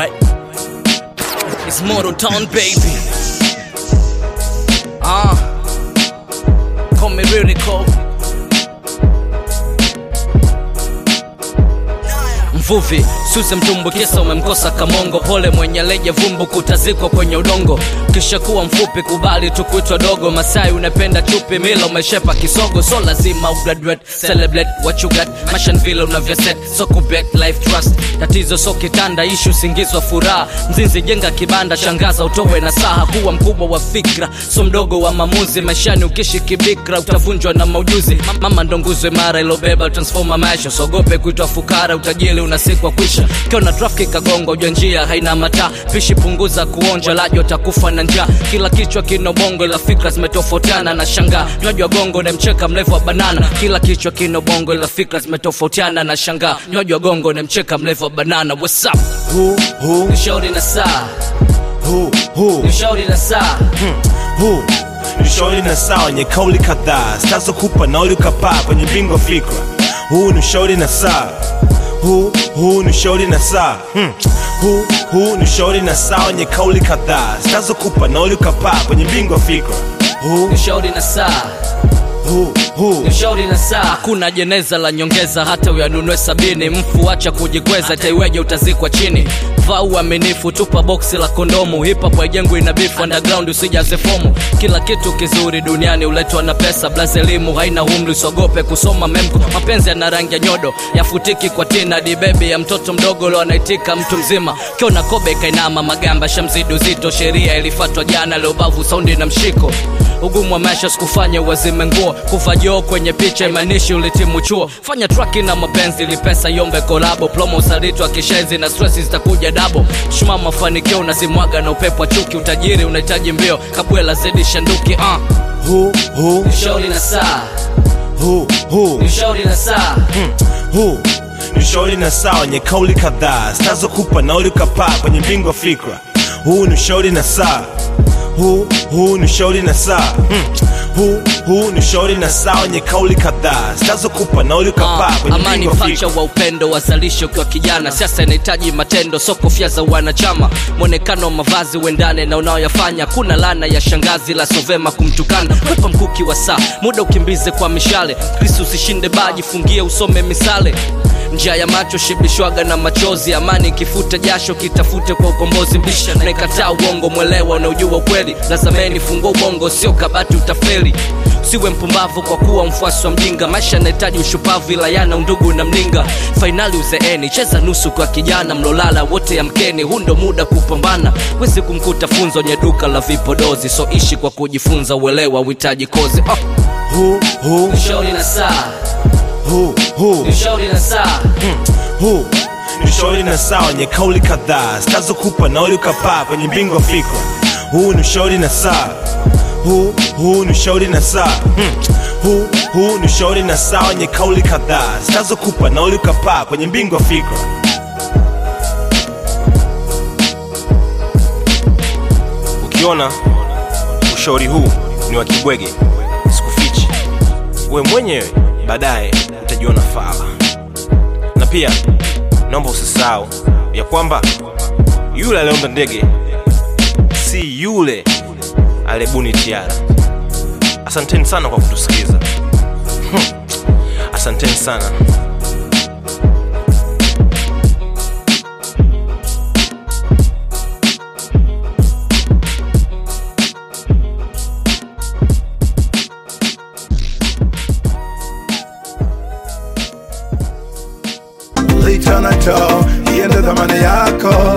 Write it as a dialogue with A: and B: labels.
A: What? It's Mortal Town, baby. Call me Lyrical. Mvuvi, Suze mtumbukisa umemkosa kamongo. Pole mwenye leje vumbu kutazikwa kwenye udongo. Kisha kuwa mfupi kubali tukuitwa dogo. Masai unapenda chupi milo umeshepa kisogo. So lazima ugraduate, celebrate what you got. Mashan vile unavyoset, so kubet life trust. Tatizo so kitanda, issue singizwa furaha. Mzinzi jenga kibanda, shangaza utowe na saha. Kuwa mkubwa wa fikra, so mdogo wa mamuzi. Maishani ukishi kibikra, utavunjwa na maujuzi. Mama ndonguzwe mara ilobeba, transforma maisha. Sogope kuitwa fukara, utajili unasikwa kwisha. Kiona trafiki kagongo, ujua njia haina mataa. Pishi punguza kuonja, lajo takufa na njaa. Kila kichwa kino bongo, ila fikra zimetofautiana na shanga. Nywaji wa gongo na mcheka mlevu wa banana. Kila kichwa kino bongo, ila fikra zimetofautiana na shanga. Nywaji wa gongo na mcheka mlevu wa banana. What's up? Nishauri na saa. Nishauri na saa.
B: Nishauri na saa wenye kauli kadhaa. Stazo kupa na uli ukapaa kwenye bingo fikra. Nishauri na saa. Nishauri na saa. Nishauri na saa wenye kauli kadhaa. Stazo kupa na uli ukapaa kwenye bingo fikra.
A: Nishauri na saa. Nishauri na saa. Kuna jeneza la nyongeza, hata uyanunue 70. Mfu acha kujikweza, taiweje utazikwa chini. Vaa uaminifu, tupa boksi la kondomu. Hip hop haijengwi na beef, underground usijaze fomu. Kila kitu kizuri duniani uletwa na pesa. Blaze elimu haina umri, usogope kusoma memko. Mapenzi yana rangi ya nyodo, yafutiki kwa tina. Di baby ya mtoto mdogo lo anaitika mtu mzima. Kiona kobe kainama magamba, shamzidu zito. Sheria ilifatwa jana, leo bavu saundi na mshiko. Ugumu wa maisha sikufanya uwazime nguo. Kufajio kwenye picha imanishi ulitimu chuo. Fanya traki na mapenzi ili pesa yombe kolabo. Plomo usalito wa kishenzi na stressi zitakuja dabo. Shuma mafanikio unazimwaga na upepo wa chuki. Utajiri unahitaji mbio, kabwela zedi shanduki. Nishauri na saa. Nishauri na saa.
B: Nishauri na saa wenye kauli kadhaa. Stazo kupa na uli ukapaa kwenye bingo fikra. Nishauri na saa. Nishauri na saa. Nishauri na saa wenye kauli kadhaa. Stazo kupa na uli ukapaa kwenye bingo fikra.
A: Amani facha wa upendo wazalisho kwa kijana. Siasa inahitaji matendo, soko kofia za wanachama. Mwonekano wa mavazi uendane na unaoyafanya. Kuna lana ya shangazi la sovema kumtukana. Wepa mkuki wa saa, muda ukimbize kwa mishale. Kristo usishinde baji, fungie usome misale. Njia ya macho shibishwaga na machozi. Amani kifuta jasho, kitafute kwa ukombozi. Mbisha na ikataa uongo, mwelewa unaujua ukweli. Lazameni fungua ubongo, sio kabati utafeli. Siwe mpumbavu kwa kuwa mfuasi wa mjinga. Maisha yanahitaji ushupavu, ila yana undugu na mninga. Finali uzeeni, cheza nusu kwa kijana. Mlolala wote ya mkeni, hundo muda kupambana. Wezi kumkuta funzo nye duka la vipodozi. So ishi kwa kujifunza, uelewa uhitaji kozi. Nishauri na saa. Nishauri na saa.
B: Nishauri na saa wenye kauli kadhaa. Stazo kupa na uli ukapaa kwenye bingo fikra. Nishauri na saa. Nishauri na saa. Nishauri na saa wenye kauli kadhaa. Stazo kupa na uli ukapaa kwenye bingo fikra. Ukiona ushauri huu ni wa kibwege, sikufichi. We mwenyewe baadaye utajiona fala. Na pia naomba usisahau ya kwamba yule aliomba ndege si yule alebuni tiara. Asanteni sana kwa kutusikiza. Asanteni sana.
C: Licha na cho, iende dhamani yako.